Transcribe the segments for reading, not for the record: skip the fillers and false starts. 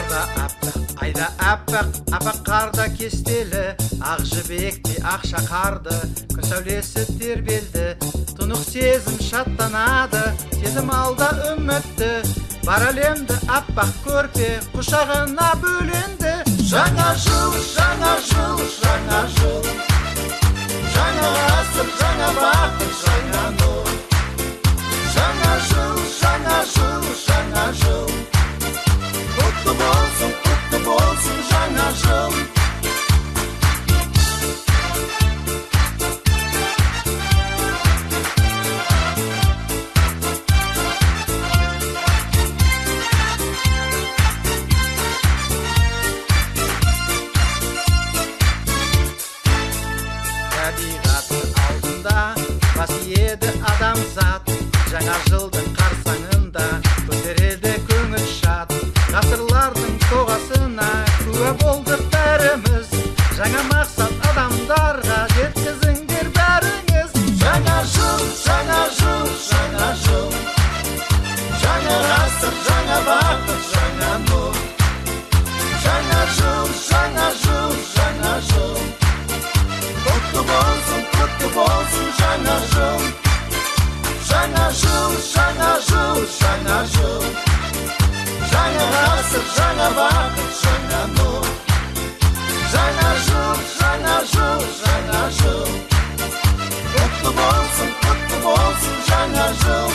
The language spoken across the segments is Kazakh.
Айда аппақ, аппақ қарда кестелі, ақ жібекте ақ шақарды, күн сәулесі тербелді, тұнық сезім шаттанады, сезім алда үмітті, бар әлемді аппақ көрпе құшағына бөленді. Жаңа жыл, жаңа жыл, жаңа жыл, жаңа ғасыр, жаңа бақыт, жаңа нұр. Жаңа жыл, жаңа жыл, жаңа жыл, құтты болсын жаңа жыл. Табиғаттың алдында бас иеді адамзат, жаңа жылдың қарсаңында көтереді көңіл шат. Ғасырлардың тоғасына куә болдық бәріміз, жаңа мақсат адамдарға жеткізіңдер бәріңіз. Жаңа жыл, жаңа жыл, жаңа жыл, жаңа ғасыр, жаңа бақыт, жаңа нұр. Жаңа жыл, жаңа жыл, жаңа жыл, құтты болсын жаңа жыл. Жаңа жыл, жаңа жыл, жаңа жыл, жаңа ғасыр, жаңа бақыт, жаңа нұр. Жаңа жыл, жаңа жыл, жаңа жыл, құтты болсын жаңа жыл.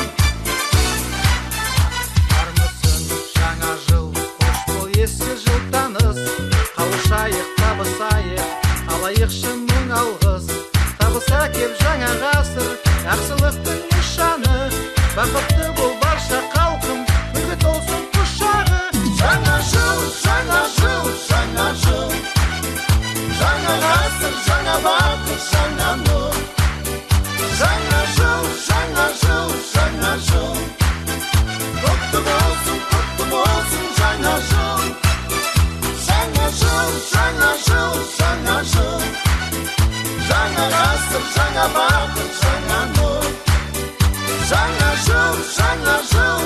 Армысың жаңа жыл, қош бол ескі жыл таныс, қауышайық, табысайық, алайықшы мың алғыс. Табыс әкеп жаңа ғасыр, жақсылықтың нышаны, бақытты бол барша халқым, үміт болсын құшағы. Жаңа жыл, жаңа жыл, жаңа жыл, жаңа ғасыр, жаңа бақыт, жаңа нұр. Жаңа жыл, жаңа жыл, жаңа жыл, құтты болсын жаңа жыл. Жаңа жыл, жаңа жыл, жаңа жыл, жаңа ғасыр, жаңа бақыт, жаңа нұр. Жаңа жыл, жаңа жыл,